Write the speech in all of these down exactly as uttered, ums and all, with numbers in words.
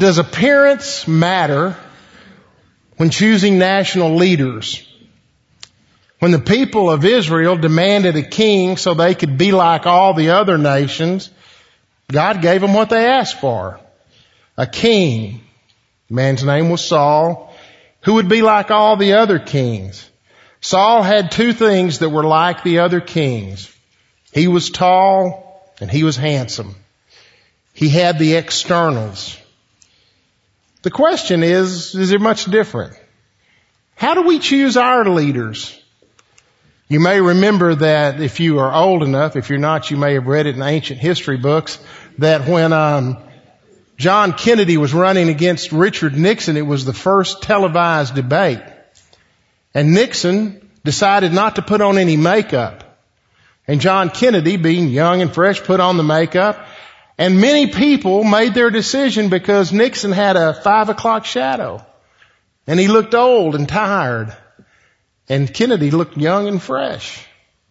Does appearance matter when choosing national leaders? When the people of Israel demanded a king so they could be like all the other nations, God gave them what they asked for. A king. The man's name was Saul, who would be like all the other kings. Saul had two things that were like the other kings. He was tall and he was handsome. He had the externals. The question is, is it much different? How do we choose our leaders? You may remember that if you are old enough, if you're not, you may have read it in ancient history books, that when um, John Kennedy was running against Richard Nixon, it was the first televised debate. And Nixon decided not to put on any makeup. And John Kennedy, being young and fresh, put on the makeup. And many people made their decision because Nixon had a five o'clock shadow. And he looked old and tired. And Kennedy looked young and fresh.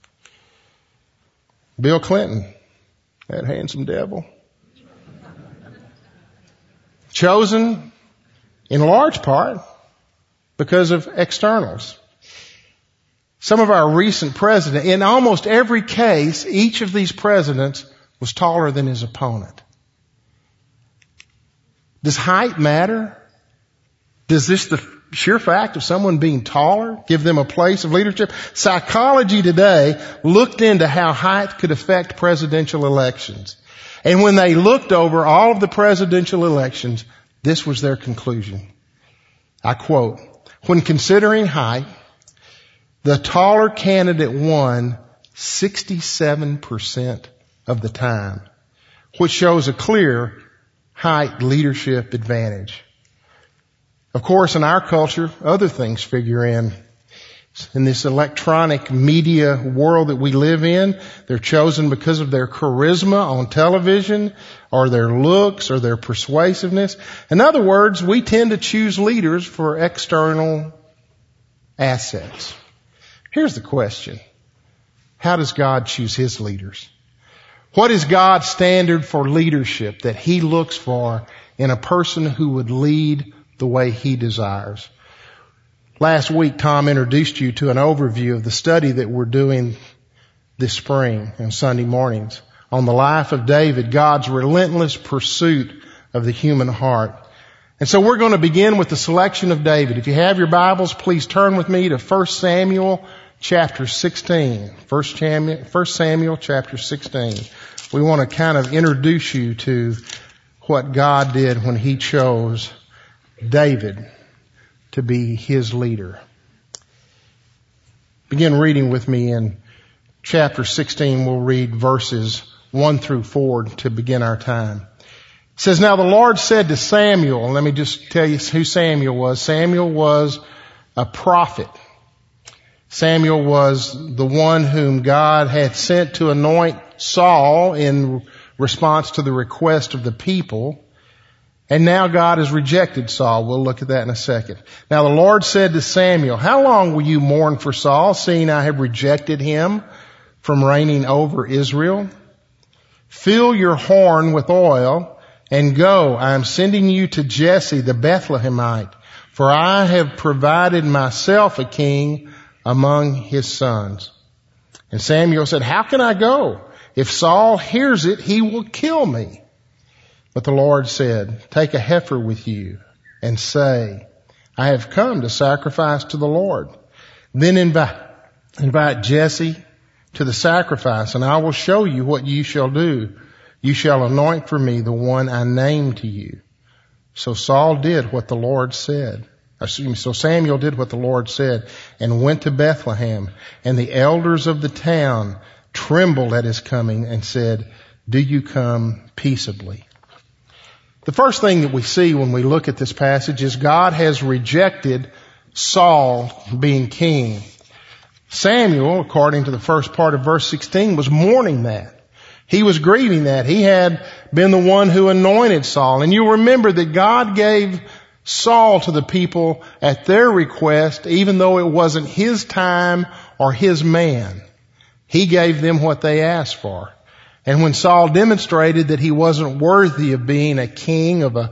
Bill Clinton, that handsome devil. Chosen in large part because of externals. Some of our recent presidents, in almost every case, each of these presidents was taller than his opponent. Does height matter? Does this, the sheer fact of someone being taller, give them a place of leadership? Psychology today looked into how height could affect presidential elections. And when they looked over all of the presidential elections, this was their conclusion. I quote, "When considering height, the taller candidate won sixty-seven percent of the time, which shows a clear height leadership advantage." Of course, in our culture, other things figure in. In this electronic media world that we live in, they're chosen because of their charisma on television, or their looks, or their persuasiveness. In other words, we tend to choose leaders for external assets. Here's the question. How does God choose His leaders? What is God's standard for leadership that He looks for in a person who would lead the way He desires? Last week, Tom introduced you to an overview of the study that we're doing this spring and Sunday mornings on the life of David, God's relentless pursuit of the human heart. And so we're going to begin with the selection of David. If you have your Bibles, please turn with me to First Samuel chapter sixteen. First Samuel, First Samuel chapter sixteen. We want to kind of introduce you to what God did when He chose David to be His leader. Begin reading with me in chapter sixteen. We'll read verses one through four to begin our time. It says, "Now the Lord said to Samuel," and let me just tell you who Samuel was. Samuel was a prophet. Samuel was the one whom God had sent to anoint Saul in response to the request of the people. And now God has rejected Saul. We'll look at that in a second. "Now the Lord said to Samuel, how long will you mourn for Saul, seeing I have rejected him from reigning over Israel? Fill your horn with oil and go. I am sending you to Jesse the Bethlehemite, for I have provided myself a king among his sons." And Samuel said, "How can I go? If Saul hears it, he will kill me." But the Lord said, "Take a heifer with you and say, I have come to sacrifice to the Lord. Then invite, invite Jesse to the sacrifice, and I will show you what you shall do. You shall anoint for me the one I name to you." So Saul did what the Lord said. So Samuel did what the Lord said and went to Bethlehem. And the elders of the town trembled at his coming and said, "Do you come peaceably?" The first thing that we see when we look at this passage is God has rejected Saul being king. Samuel, according to the first part of verse sixteen, was mourning that. He was grieving that. He had been the one who anointed Saul. And you remember that God gave Saul to the people at their request, even though it wasn't his time or his man. He gave them what they asked for. And when Saul demonstrated that he wasn't worthy of being a king of a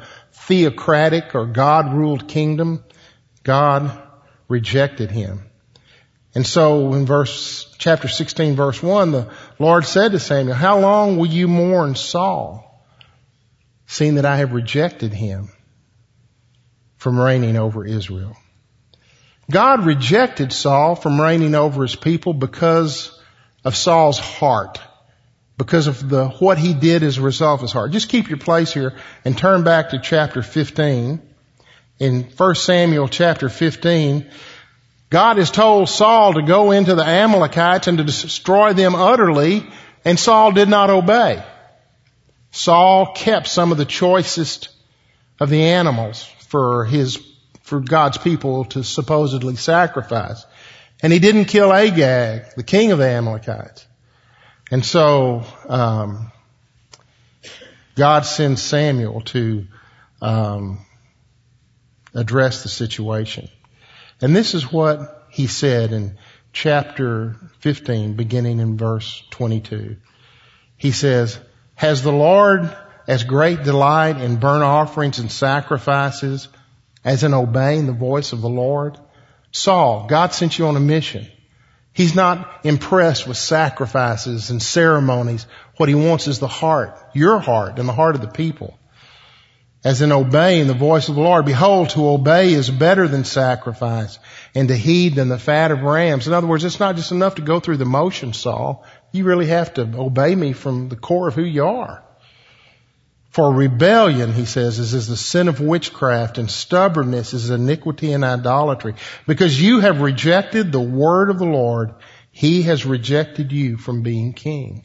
theocratic or God-ruled kingdom. God rejected him. And so in verse, chapter sixteen, verse one, the Lord said to Samuel, how long will you mourn Saul, seeing that I have rejected him from reigning over Israel? God rejected Saul from reigning over his people because of Saul's heart, because of the what he did as a result of his heart. Just keep your place here and turn back to chapter fifteen. In First Samuel chapter fifteen, God has told Saul to go into the Amalekites and to destroy them utterly, and Saul did not obey. Saul kept some of the choicest of the animals for his, for God's people to supposedly sacrifice. And he didn't kill Agag, the king of the Amalekites. And so, um, God sends Samuel to, um, address the situation. And this is what he said in chapter fifteen, beginning in verse twenty-two. He says, has the Lord as great delight in burnt offerings and sacrifices as in obeying the voice of the Lord? Saul, God sent you on a mission. He's not impressed with sacrifices and ceremonies. What he wants is the heart, your heart and the heart of the people. As in obeying the voice of the Lord. Behold, to obey is better than sacrifice, and to heed than the fat of rams. In other words, it's not just enough to go through the motions, Saul. You really have to obey me from the core of who you are. For rebellion, he says, is, is the sin of witchcraft, and stubbornness is iniquity and idolatry. Because you have rejected the word of the Lord, he has rejected you from being king.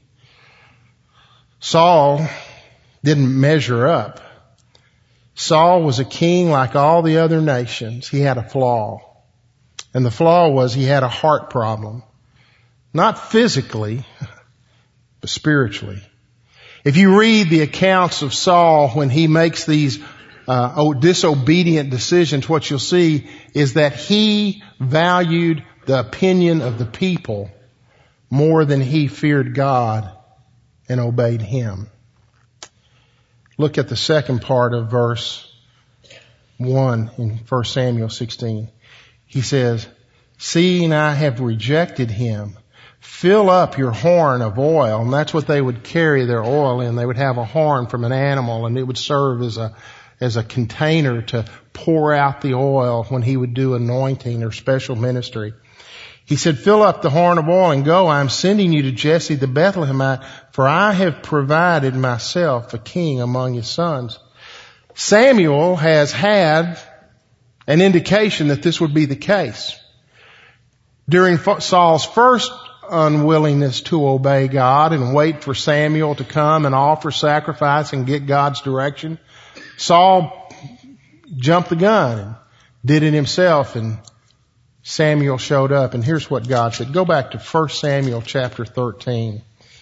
Saul didn't measure up. Saul was a king like all the other nations. He had a flaw. And the flaw was he had a heart problem. Not physically, but spiritually. If you read the accounts of Saul when he makes these uh, disobedient decisions, what you'll see is that he valued the opinion of the people more than he feared God and obeyed him. Look at the second part of verse one in First Samuel sixteen. He says, seeing I have rejected him, fill up your horn of oil. And that's what they would carry their oil in. They would have a horn from an animal, and it would serve as a, as a container to pour out the oil when he would do anointing or special ministry. He said, fill up the horn of oil and go. I am sending you to Jesse the Bethlehemite, for I have provided myself a king among his sons. Samuel has had an indication that this would be the case. During Saul's first unwillingness to obey God and wait for Samuel to come and offer sacrifice and get God's direction, Saul jumped the gun and did it himself, and Samuel showed up. And here's what God said. Go back to First Samuel chapter thirteen.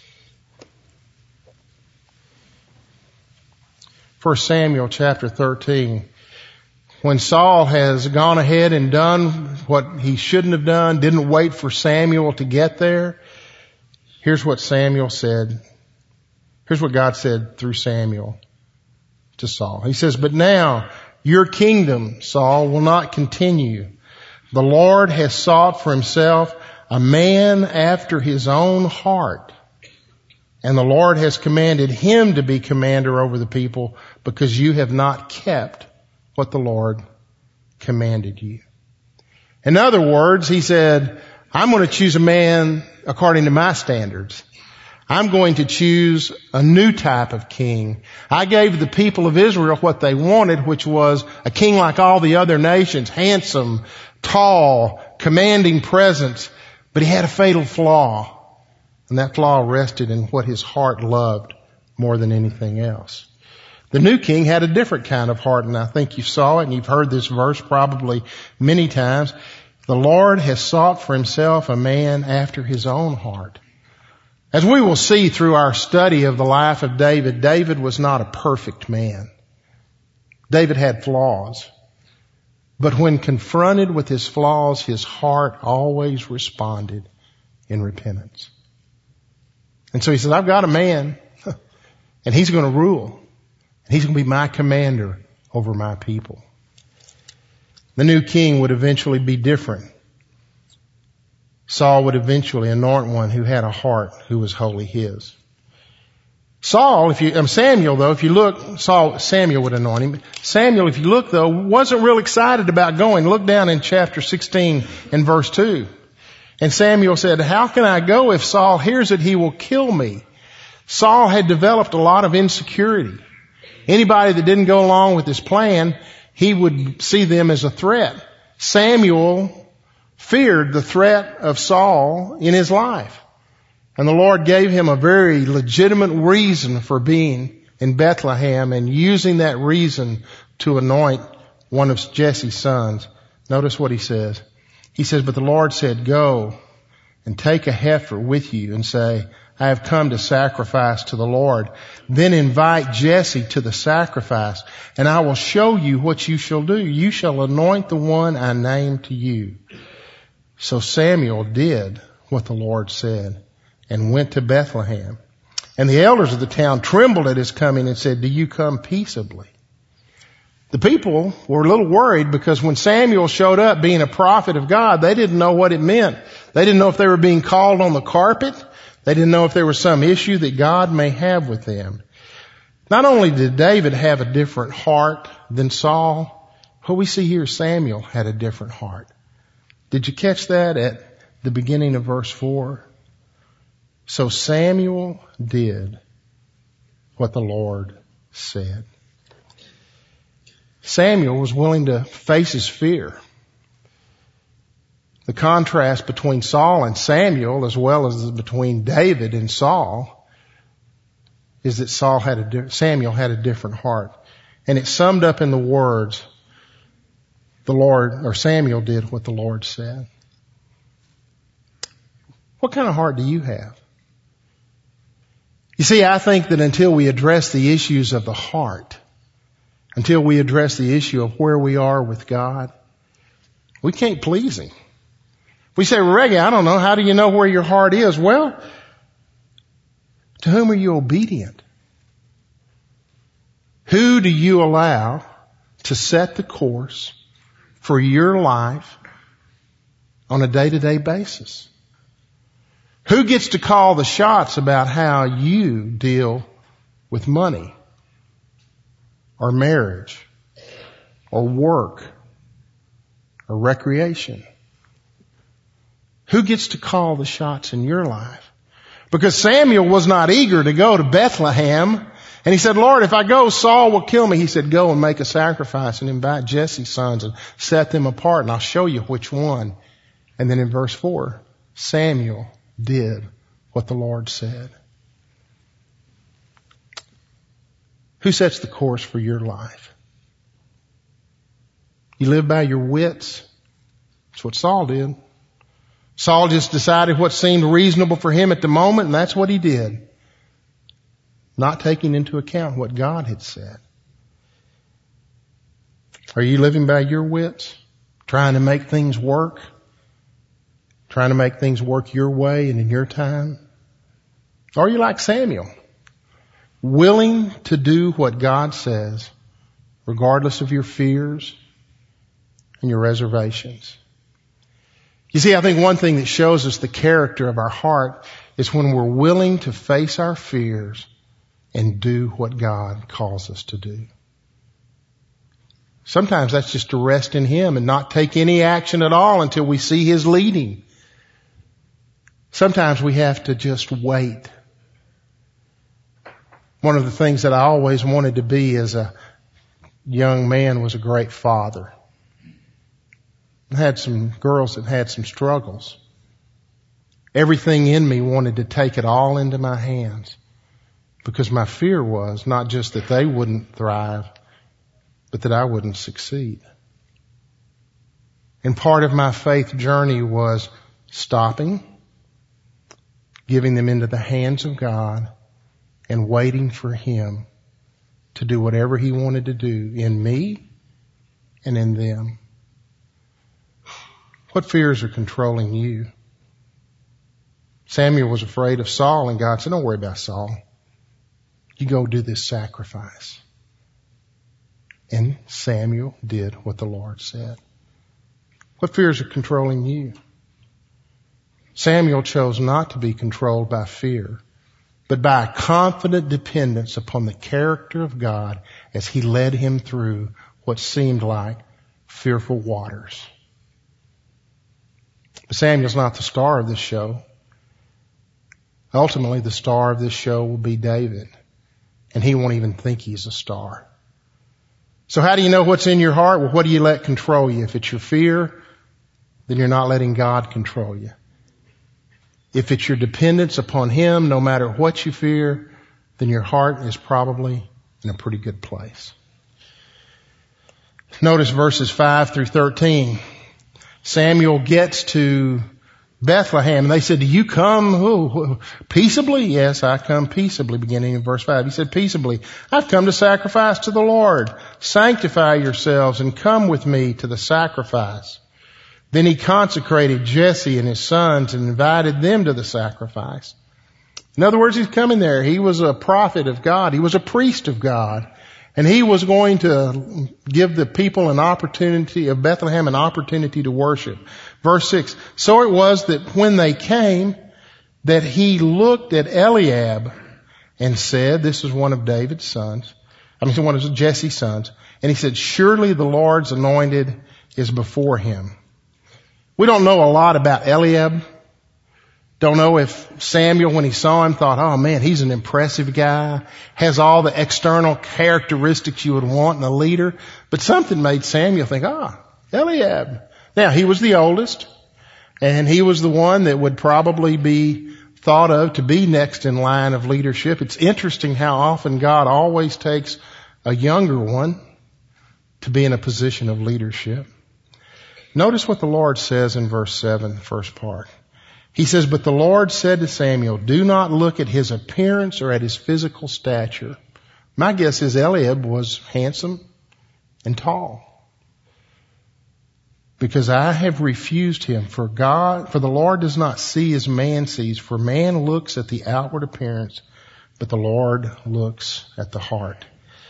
First Samuel chapter thirteen. When Saul has gone ahead and done what he shouldn't have done, didn't wait for Samuel to get there, here's what Samuel said. Here's what God said through Samuel to Saul. He says, but now your kingdom, Saul, will not continue. The Lord has sought for himself a man after his own heart. And the Lord has commanded him to be commander over the people because you have not kept what the Lord commanded you. In other words, he said, I'm going to choose a man according to my standards. I'm going to choose a new type of king. I gave the people of Israel what they wanted, which was a king like all the other nations, handsome, tall, commanding presence, but he had a fatal flaw. And that flaw rested in what his heart loved more than anything else. The new king had a different kind of heart, and I think you saw it, and you've heard this verse probably many times. The Lord has sought for himself a man after his own heart. As we will see through our study of the life of David, David was not a perfect man. David had flaws. But when confronted with his flaws, his heart always responded in repentance. And so he says, I've got a man, and he's going to rule. And he's going to be my commander over my people. The new king would eventually be different. Saul would eventually anoint one who had a heart who was wholly his. Saul, if you, um, Samuel though, if you look, Saul, Samuel would anoint him. Samuel, if you look though, wasn't real excited about going. Look down in chapter sixteen and verse two. And Samuel said, how can I go? If Saul hears it, he will kill me. Saul had developed a lot of insecurity. Anybody that didn't go along with his plan, he would see them as a threat. Samuel feared the threat of Saul in his life. And the Lord gave him a very legitimate reason for being in Bethlehem and using that reason to anoint one of Jesse's sons. Notice what he says. He says, but the Lord said, go and take a heifer with you and say, I have come to sacrifice to the Lord. Then invite Jesse to the sacrifice, and I will show you what you shall do. You shall anoint the one I name to you. So Samuel did what the Lord said and went to Bethlehem. And the elders of the town trembled at his coming and said, do you come peaceably? The people were a little worried because when Samuel showed up being a prophet of God, they didn't know what it meant. They didn't know if they were being called on the carpet. They didn't know if there was some issue that God may have with them. Not only did David have a different heart than Saul, what we see here, Samuel had a different heart. Did you catch that at the beginning of verse four? So Samuel did what the Lord said. Samuel was willing to face his fear. The contrast between Saul and Samuel, as well as between David and Saul, is that Saul had a Samuel had a different heart, and it's summed up in the words, "The Lord," or Samuel did what the Lord said. What kind of heart do you have? You see, I think that until we address the issues of the heart, until we address the issue of where we are with God, we can't please Him. We say, well, Reggie, I don't know. How do you know where your heart is? Well, to whom are you obedient? Who do you allow to set the course for your life on a day-to-day basis? Who gets to call the shots about how you deal with money or marriage or work or recreation? Who gets to call the shots in your life? Because Samuel was not eager to go to Bethlehem. And he said, Lord, if I go, Saul will kill me. He said, go and make a sacrifice and invite Jesse's sons and set them apart, and I'll show you which one. And then in verse four, Samuel did what the Lord said. Who sets the course for your life? You live by your wits. That's what Saul did. Saul just decided what seemed reasonable for him at the moment, and that's what he did, not taking into account what God had said. Are you living by your wits, trying to make things work, trying to make things work your way and in your time? Or are you like Samuel, willing to do what God says, regardless of your fears and your reservations? You see, I think one thing that shows us the character of our heart is when we're willing to face our fears and do what God calls us to do. Sometimes that's just to rest in Him and not take any action at all until we see His leading. Sometimes we have to just wait. One of the things that I always wanted to be as a young man was a great father. I had some girls that had some struggles. Everything in me wanted to take it all into my hands because my fear was not just that they wouldn't thrive, but that I wouldn't succeed. And part of my faith journey was stopping, giving them into the hands of God, and waiting for Him to do whatever He wanted to do in me and in them. What fears are controlling you? Samuel was afraid of Saul, and God said, don't worry about Saul. You go do this sacrifice. And Samuel did what the Lord said. What fears are controlling you? Samuel chose not to be controlled by fear, but by a confident dependence upon the character of God as he led him through what seemed like fearful waters. But Samuel's not the star of this show. Ultimately, the star of this show will be David, and he won't even think he's a star. So how do you know what's in your heart? Well, what do you let control you? If it's your fear, then you're not letting God control you. If it's your dependence upon him, no matter what you fear, then your heart is probably in a pretty good place. Notice verses five through thirteen. Samuel gets to Bethlehem, and they said, do you come oh, peaceably? Yes, I come peaceably, beginning in verse five. He said, peaceably, I've come to sacrifice to the Lord. Sanctify yourselves and come with me to the sacrifice. Then he consecrated Jesse and his sons and invited them to the sacrifice. In other words, he's coming there. He was a prophet of God. He was a priest of God. And he was going to give the people an opportunity of Bethlehem, an opportunity to worship. Verse six. So it was that when they came, that he looked at Eliab and said, this is one of David's sons. I mean, one of Jesse's sons. And he said, surely the Lord's anointed is before him. We don't know a lot about Eliab. Don't know if Samuel, when he saw him, thought, oh man, he's an impressive guy, has all the external characteristics you would want in a leader. But something made Samuel think, ah, Eliab. Now, he was the oldest, and he was the one that would probably be thought of to be next in line of leadership. It's interesting how often God always takes a younger one to be in a position of leadership. Notice what the Lord says in verse seven, first part. He says, but the Lord said to Samuel, do not look at his appearance or at his physical stature. My guess is Eliab was handsome and tall. Because I have refused him, for God, for the Lord does not see as man sees, for man looks at the outward appearance, but the Lord looks at the heart.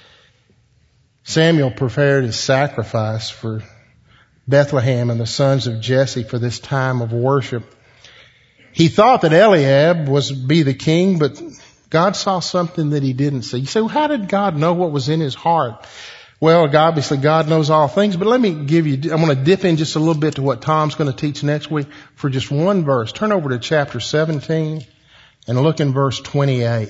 Samuel prepared his sacrifice for Bethlehem and the sons of Jesse for this time of worship. He thought that Eliab was be the king, but God saw something that he didn't see. You say, well, how did God know what was in his heart? Well, obviously God knows all things, but let me give you, I'm going to dip in just a little bit to what Tom's going to teach next week for just one verse. Turn over to chapter seventeen and look in verse twenty-eight.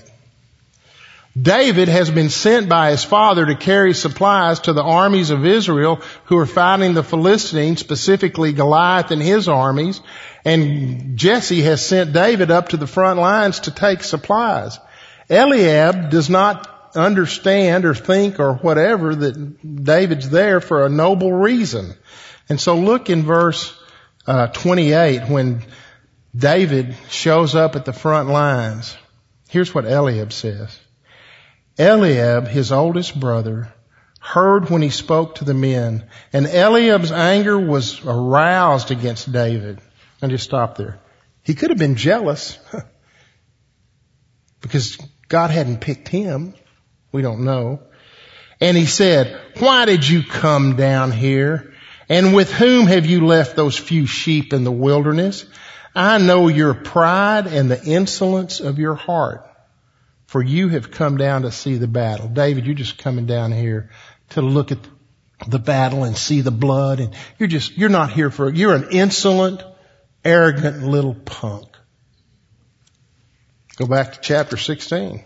David has been sent by his father to carry supplies to the armies of Israel who are fighting the Philistines, specifically Goliath and his armies. And Jesse has sent David up to the front lines to take supplies. Eliab does not understand or think or whatever that David's there for a noble reason. And so look in verse uh, twenty-eight when David shows up at the front lines. Here's what Eliab says. Eliab, his oldest brother, heard when he spoke to the men, and Eliab's anger was aroused against David. And just stop there. He could have been jealous because God hadn't picked him. We don't know. And he said, why did you come down here? And with whom have you left those few sheep in the wilderness? I know your pride and the insolence of your heart. For you have come down to see the battle. David, you're just coming down here to look at the battle and see the blood. And you're just, you're not here for, you're an insolent, arrogant little punk. Go back to chapter sixteen.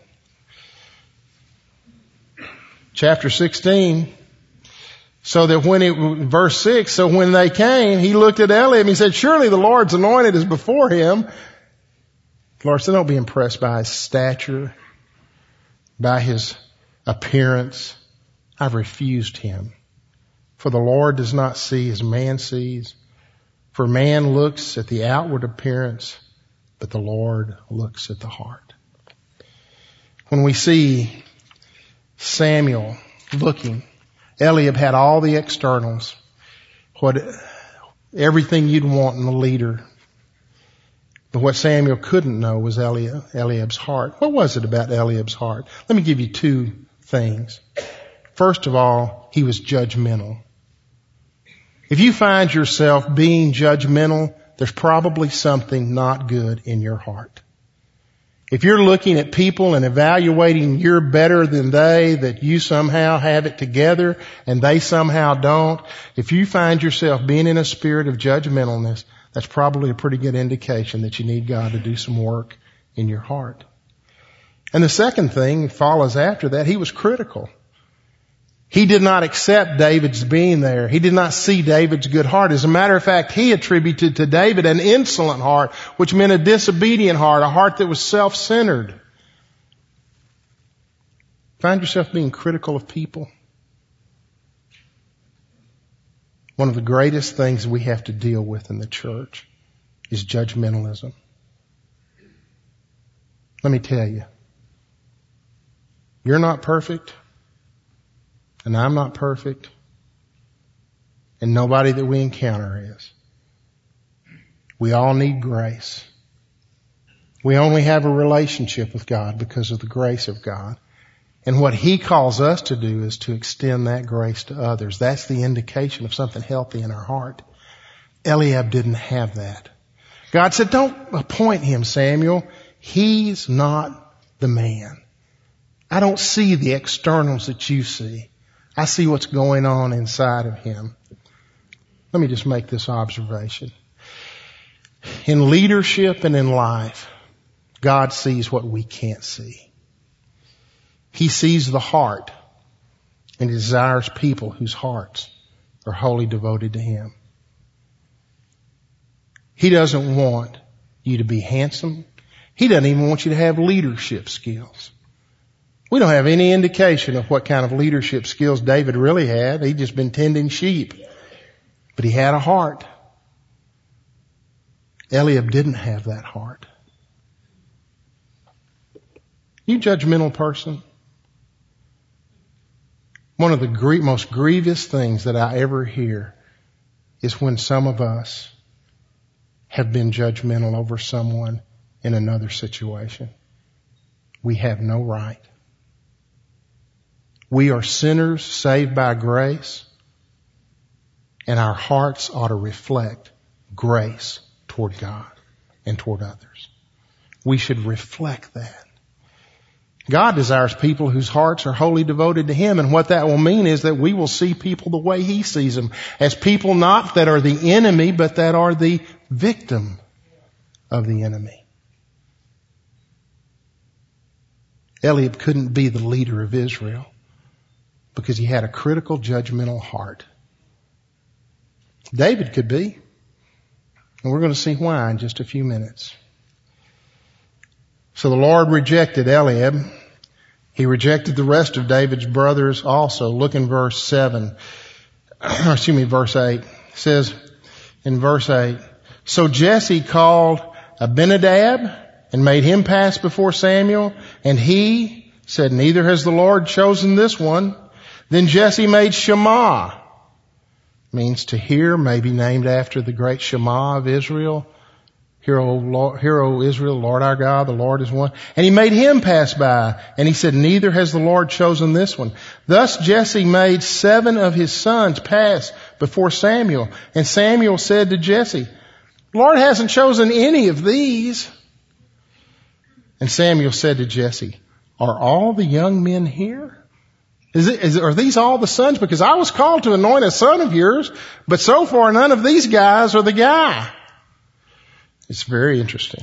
Chapter sixteen. So that when it, verse six, so when they came, he looked at Eliab and he said, surely the Lord's anointed is before him. The Lord said, don't be impressed by his stature, by his appearance. I've refused him. For the Lord does not see as man sees. For man looks at the outward appearance, but the Lord looks at the heart. When we see Samuel looking, Eliab had all the externals, what everything you'd want in a leader. But what Samuel couldn't know was Eliab, Eliab's heart. What was it about Eliab's heart? Let me give you two things. First of all, he was judgmental. If you find yourself being judgmental, there's probably something not good in your heart. If you're looking at people and evaluating you're better than they, that you somehow have it together and they somehow don't, if you find yourself being in a spirit of judgmentalness, that's probably a pretty good indication that you need God to do some work in your heart. And the second thing follows after that, he was critical. He did not accept David's being there. He did not see David's good heart. As a matter of fact, he attributed to David an insolent heart, which meant a disobedient heart, a heart that was self-centered. Find yourself being critical of people. One of the greatest things we have to deal with in the church is judgmentalism. Let me tell you, you're not perfect. And I'm not perfect. And nobody that we encounter is. We all need grace. We only have a relationship with God because of the grace of God. And what He calls us to do is to extend that grace to others. That's the indication of something healthy in our heart. Eliab didn't have that. God said, don't appoint him, Samuel. He's not the man. I don't see the externals that you see. I see what's going on inside of him. Let me just make this observation. In leadership and in life, God sees what we can't see. He sees the heart and desires people whose hearts are wholly devoted to Him. He doesn't want you to be handsome. He doesn't even want you to have leadership skills. We don't have any indication of what kind of leadership skills David really had. He'd just been tending sheep. But he had a heart. Eliab didn't have that heart. You judgmental person. One of the gr- most grievous things that I ever hear is when some of us have been judgmental over someone in another situation. We have no right. We are sinners saved by grace, and our hearts ought to reflect grace toward God and toward others. We should reflect that. God desires people whose hearts are wholly devoted to Him, and what that will mean is that we will see people the way He sees them, as people not that are the enemy, but that are the victim of the enemy. Eliab couldn't be the leader of Israel because he had a critical, judgmental heart. David could be, and we're going to see why in just a few minutes. So the Lord rejected Eliab. He rejected the rest of David's brothers also. Look in verse seven. Excuse me, verse eight. It says in verse eight, so Jesse called Abinadab and made him pass before Samuel, and he said, neither has the Lord chosen this one. Then Jesse made Shammah, means to hear, may be named after the great Shema of Israel. Hear, O Lord, hear, O Israel, Lord our God, the Lord is one. And he made him pass by, and he said, neither has the Lord chosen this one. Thus Jesse made seven of his sons pass before Samuel. And Samuel said to Jesse, the Lord hasn't chosen any of these. And Samuel said to Jesse, are all the young men here? Is it, is it, are these all the sons? Because I was called to anoint a son of yours, but so far none of these guys are the guy. It's very interesting.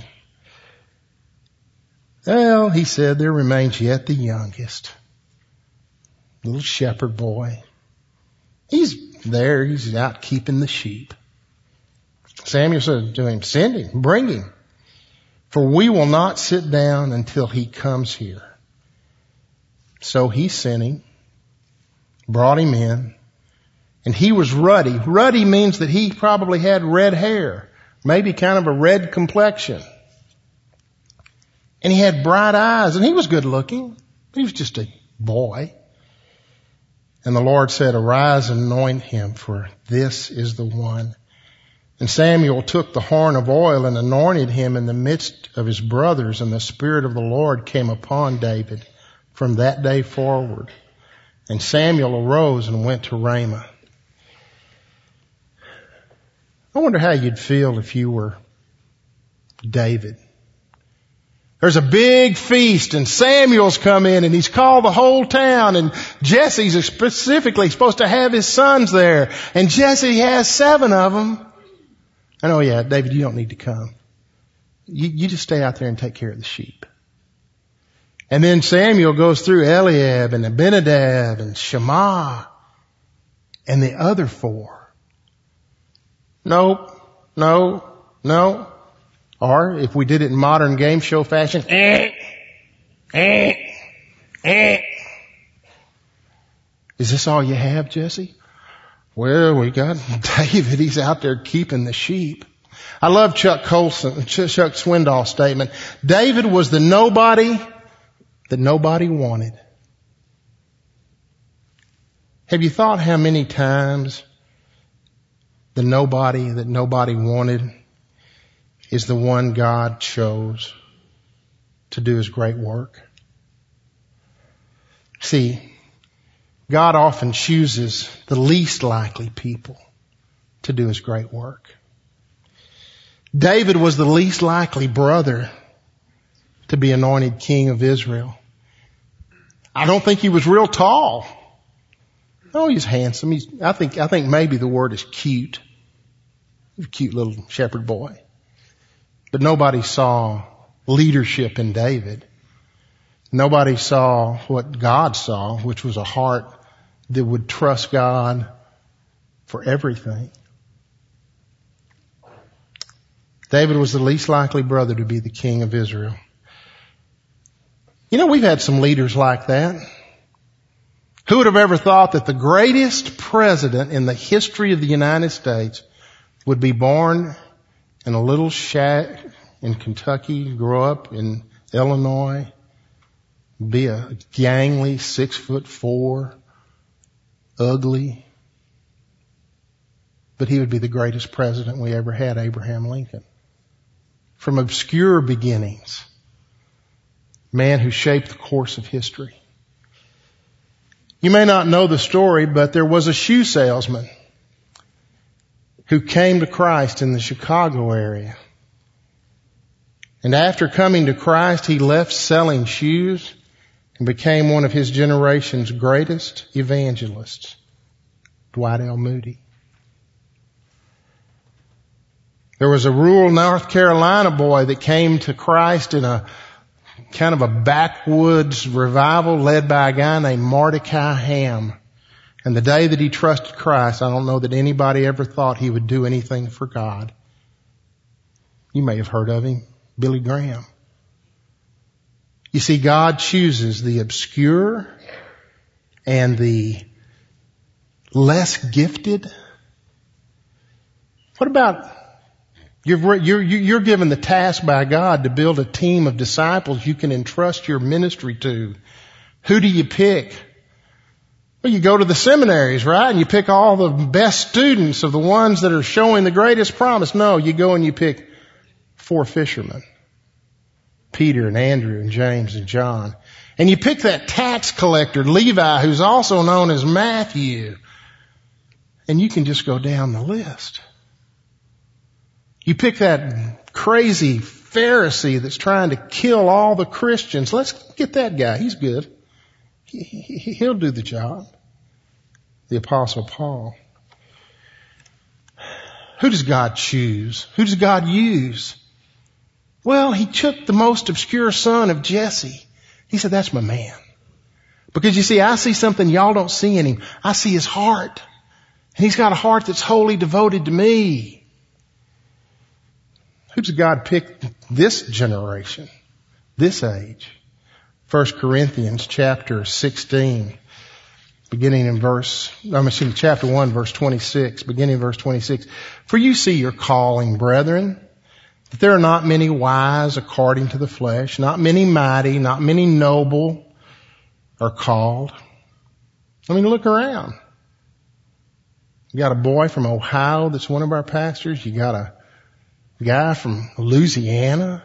Well, he said, there remains yet the youngest, little shepherd boy. He's there. He's out keeping the sheep. Samuel said to him, send him, bring him, for we will not sit down until he comes here. So he sent him, brought him in, and he was ruddy. Ruddy means that he probably had red hair, maybe kind of a red complexion. And he had bright eyes, and he was good looking. He was just a boy. And the Lord said, arise and anoint him, for this is the one. And Samuel took the horn of oil and anointed him in the midst of his brothers, and the Spirit of the Lord came upon David from that day forward. And Samuel arose and went to Ramah. I wonder how you'd feel if you were David. There's a big feast and Samuel's come in and he's called the whole town, and Jesse's specifically supposed to have his sons there, and Jesse has seven of them. And oh yeah, David, you don't need to come. You, you just stay out there and take care of the sheep. And then Samuel goes through Eliab and Abinadab and Shammah and the other four. Nope, no, no. Or if we did it in modern game show fashion, eh, eh, eh. Is this all you have, Jesse? Well, we got David. He's out there keeping the sheep. I love Chuck Colson, Chuck Swindoll's statement. David was the nobody that nobody wanted. Have you thought how many times the nobody that nobody wanted is the one God chose to do His great work? See, God often chooses the least likely people to do His great work. David was the least likely brother to be anointed king of Israel. I don't think he was real tall. Oh, he's handsome. He's, I think, I think maybe the word is cute. He's a cute little shepherd boy. But nobody saw leadership in David. Nobody saw what God saw, which was a heart that would trust God for everything. David was the least likely brother to be the king of Israel. You know, we've had some leaders like that. Who would have ever thought that the greatest president in the history of the United States would be born in a little shack in Kentucky, grow up in Illinois, be a gangly six foot four, ugly, but he would be the greatest president we ever had, Abraham Lincoln. From obscure beginnings, man who shaped the course of history. You may not know the story, but there was a shoe salesman who came to Christ in the Chicago area. And after coming to Christ, he left selling shoes and became one of his generation's greatest evangelists, Dwight L. Moody. There was a rural North Carolina boy that came to Christ in a kind of a backwoods revival led by a guy named Mordecai Ham. And the day that he trusted Christ, I don't know that anybody ever thought he would do anything for God. You may have heard of him, Billy Graham. You see, God chooses the obscure and the less gifted. What about You're, you're, you're given the task by God to build a team of disciples you can entrust your ministry to. Who do you pick? Well, you go to the seminaries, right? And you pick all the best students of the ones that are showing the greatest promise. No, you go and you pick four fishermen. Peter and Andrew and James and John. And you pick that tax collector, Levi, who's also known as Matthew. And you can just go down the list. You pick that crazy Pharisee that's trying to kill all the Christians. Let's get that guy. He's good. He, he, he'll do the job. The Apostle Paul. Who does God choose? Who does God use? Well, he took the most obscure son of Jesse. He said, that's my man. Because you see, I see something y'all don't see in him. I see his heart. And he's got a heart that's wholly devoted to me. Who does God pick this generation, this age? First Corinthians chapter sixteen, beginning in verse, I'm assuming chapter one, verse twenty-six, beginning in verse twenty-six. For you see your calling, brethren, that there are not many wise according to the flesh, not many mighty, not many noble are called. I mean, look around. You got a boy from Ohio that's one of our pastors. You got a guy from Louisiana.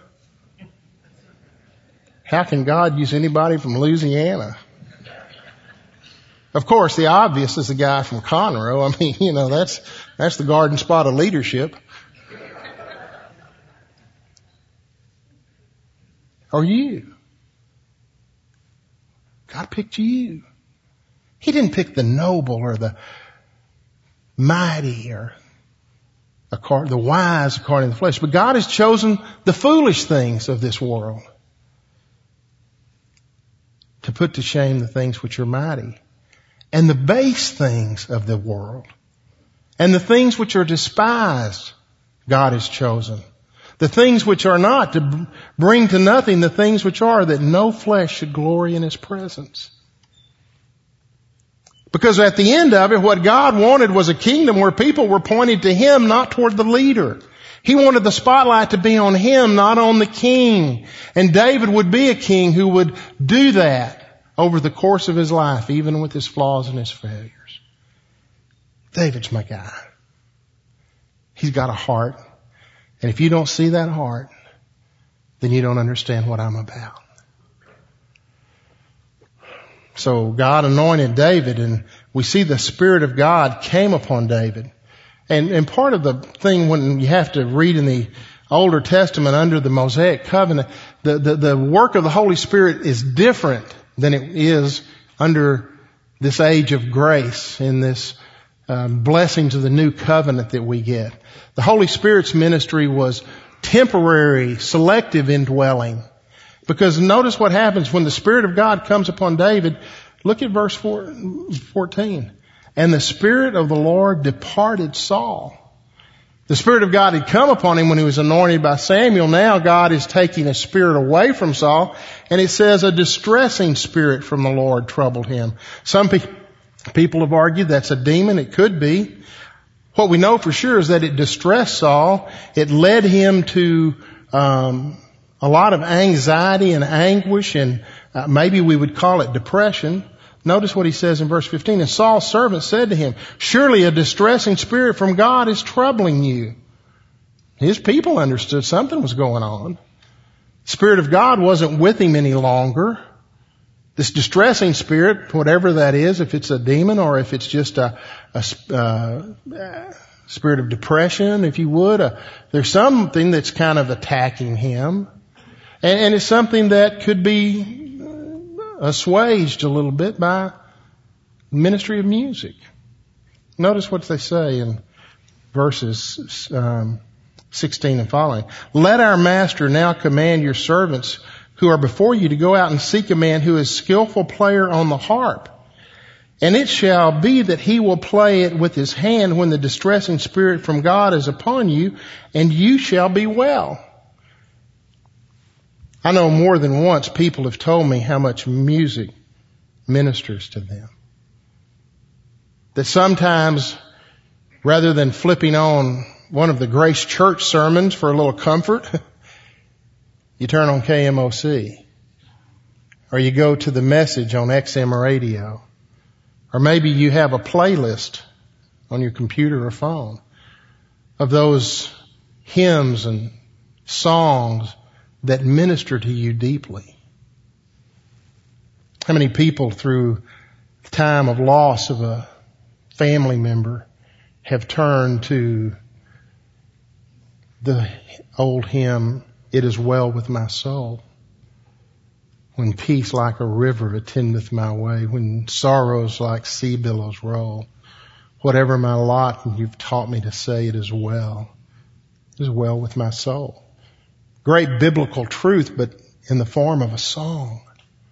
How can God use anybody from Louisiana? Of course, the obvious is the guy from Conroe. I mean, you know, that's, that's the garden spot of leadership. Or you. God picked you. He didn't pick the noble or the mighty or the wise according to the flesh. But God has chosen the foolish things of this world to put to shame the things which are mighty, and the base things of the world, and the things which are despised, God has chosen. The things which are not, to bring to nothing the things which are, that no flesh should glory in His presence. Because at the end of it, what God wanted was a kingdom where people were pointed to Him, not toward the leader. He wanted the spotlight to be on Him, not on the king. And David would be a king who would do that over the course of his life, even with his flaws and his failures. David's my guy. He's got a heart. And if you don't see that heart, then you don't understand what I'm about. So God anointed David, and we see the Spirit of God came upon David. And, and part of the thing when you have to read in the Older Testament under the Mosaic covenant, the, the, the work of the Holy Spirit is different than it is under this age of grace, in this um, blessings of the new covenant that we get. The Holy Spirit's ministry was temporary, selective indwelling. Because notice what happens when the Spirit of God comes upon David. Look at verse fourteen. And the Spirit of the Lord departed Saul. The Spirit of God had come upon him when he was anointed by Samuel. Now God is taking a spirit away from Saul. And it says a distressing spirit from the Lord troubled him. Some pe- people have argued that's a demon. It could be. What we know for sure is that it distressed Saul. It led him to um, a lot of anxiety and anguish, and uh, maybe we would call it depression. Notice what he says in verse fifteen. And Saul's servant said to him, surely a distressing spirit from God is troubling you. His people understood something was going on. The Spirit of God wasn't with him any longer. This distressing spirit, whatever that is, if it's a demon or if it's just a, a uh, spirit of depression, if you would, uh, there's something that's kind of attacking him. And, and it's something that could be assuaged a little bit by ministry of music. Notice what they say in verses um, sixteen and following. Let our master now command your servants who are before you to go out and seek a man who is skillful player on the harp. And it shall be that he will play it with his hand when the distressing spirit from God is upon you, and you shall be well. I know more than once people have told me how much music ministers to them. That sometimes, rather than flipping on one of the Grace Church sermons for a little comfort, you turn on K M O C. Or you go to the Message on X M radio. Or maybe you have a playlist on your computer or phone of those hymns and songs that minister to you deeply. How many people through the time of loss of a family member have turned to the old hymn, It is well with my soul, when peace like a river attendeth my way, when sorrows like sea billows roll. Whatever my lot, and you've taught me to say, it is well. It is well with my soul. Great biblical truth, but in the form of a song.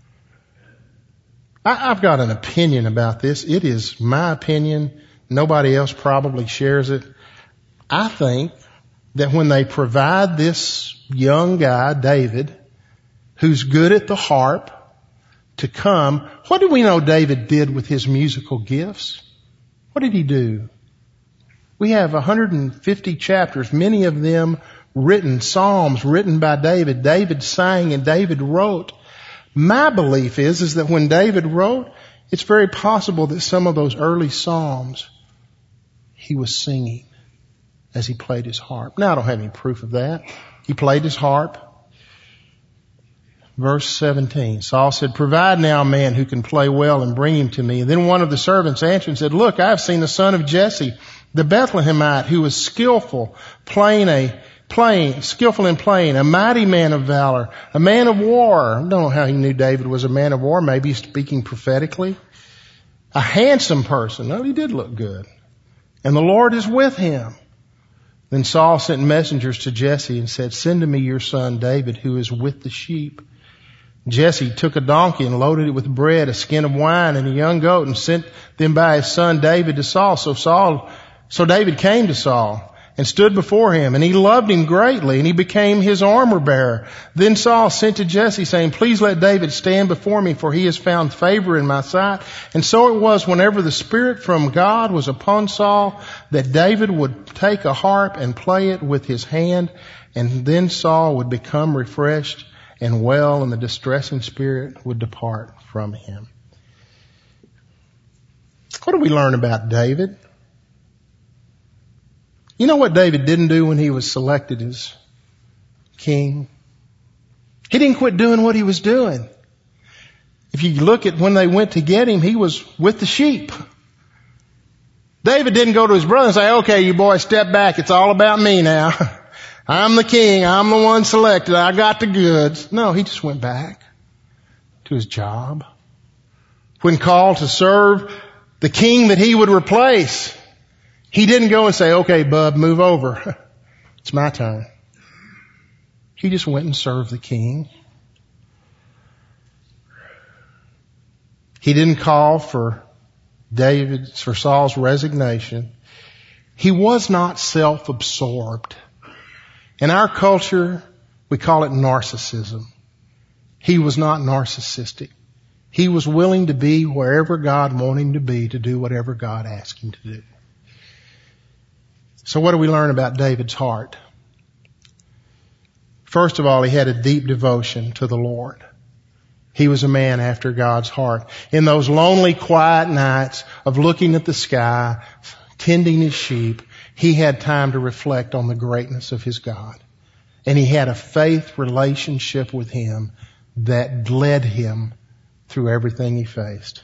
I, I've got an opinion about this. It is my opinion. Nobody else probably shares it. I think that when they provide this young guy, David, who's good at the harp, to come, what do we know David did with his musical gifts? What did he do? We have one hundred fifty chapters, many of them written, psalms written by David. David sang and David wrote. My belief is, is that when David wrote, it's very possible that some of those early psalms he was singing as he played his harp. Now, I don't have any proof of that. He played his harp. Verse seventeen, Saul said, provide now a man who can play well and bring him to me. And then one of the servants answered and said, look, I have seen the son of Jesse, the Bethlehemite, who was skillful, playing a, playing, skillful in playing, a mighty man of valor, a man of war. I don't know how he knew David was a man of war. Maybe he's speaking prophetically. A handsome person. No, he did look good. And the Lord is with him. Then Saul sent messengers to Jesse and said, send to me your son David, who is with the sheep. Jesse took a donkey and loaded it with bread, a skin of wine, and a young goat, and sent them by his son David to Saul. So Saul, so David came to Saul and stood before him, and he loved him greatly, and he became his armor bearer. Then Saul sent to Jesse, saying, please let David stand before me, for he has found favor in my sight. And so it was, whenever the Spirit from God was upon Saul, that David would take a harp and play it with his hand, and then Saul would become refreshed and well, and the distressing spirit would depart from him. What do we learn about David? You know what David didn't do when he was selected as king? He didn't quit doing what he was doing. If you look at when they went to get him, he was with the sheep. David didn't go to his brother and say, okay, you boys, step back. It's all about me now. I'm the king. I'm the one selected. I got the goods. No, he just went back to his job. When called to serve the king that he would replace, he didn't go and say, okay, bub, move over. It's my turn. He just went and served the king. He didn't call for David's, for Saul's resignation. He was not self-absorbed. In our culture, we call it narcissism. He was not narcissistic. He was willing to be wherever God wanted him to be, to do whatever God asked him to do. So what do we learn about David's heart? First of all, he had a deep devotion to the Lord. He was a man after God's heart. In those lonely, quiet nights of looking at the sky, tending his sheep, he had time to reflect on the greatness of his God. And he had a faith relationship with him that led him through everything he faced.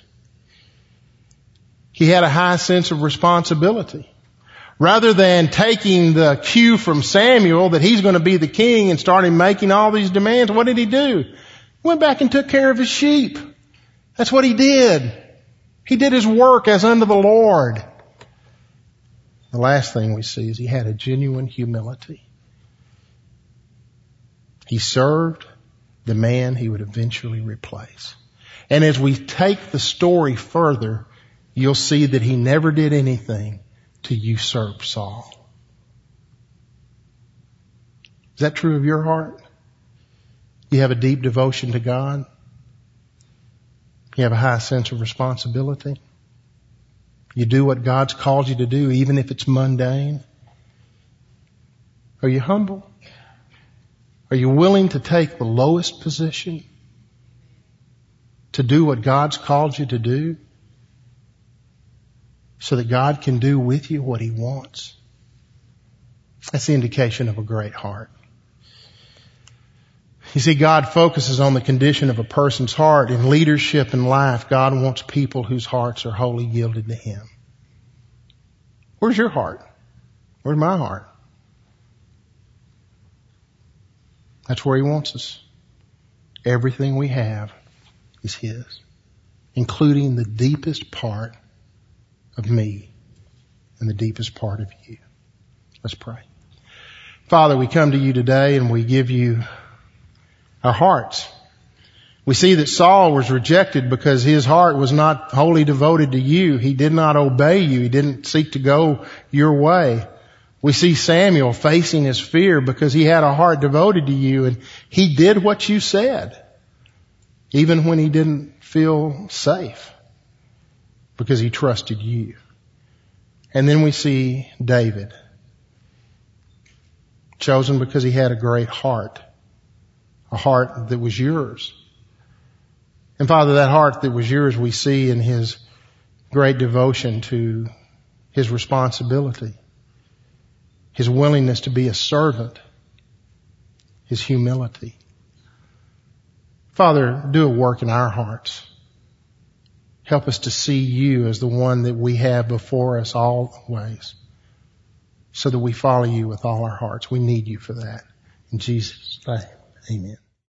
He had a high sense of responsibility. Rather than taking the cue from Samuel that he's going to be the king and started making all these demands, what did he do? He went back and took care of his sheep. That's what he did. He did his work as unto the Lord. The last thing we see is he had a genuine humility. He served the man he would eventually replace. And as we take the story further, you'll see that he never did anything to usurp Saul. Is that true of your heart? You have a deep devotion to God? You have a high sense of responsibility? You do what God's called you to do, even if it's mundane? Are you humble? Are you willing to take the lowest position to do what God's called you to do so that God can do with you what He wants? That's the indication of a great heart. You see, God focuses on the condition of a person's heart. In leadership and life, God wants people whose hearts are wholly yielded to Him. Where's your heart? Where's my heart? That's where He wants us. Everything we have is His, including the deepest part of me and the deepest part of you. Let's pray. Father, we come to you today and we give you our hearts. We see that Saul was rejected because his heart was not wholly devoted to you. He did not obey you. He didn't seek to go your way. We see Samuel facing his fear because he had a heart devoted to you, and he did what you said, even when he didn't feel safe, because he trusted you. And then we see David, chosen because he had a great heart, a heart that was yours. And Father, that heart that was yours we see in his great devotion to his responsibility, his willingness to be a servant, his humility. Father, do a work in our hearts. Help us to see you as the one that we have before us always, so that we follow you with all our hearts. We need you for that. In Jesus' name, amen.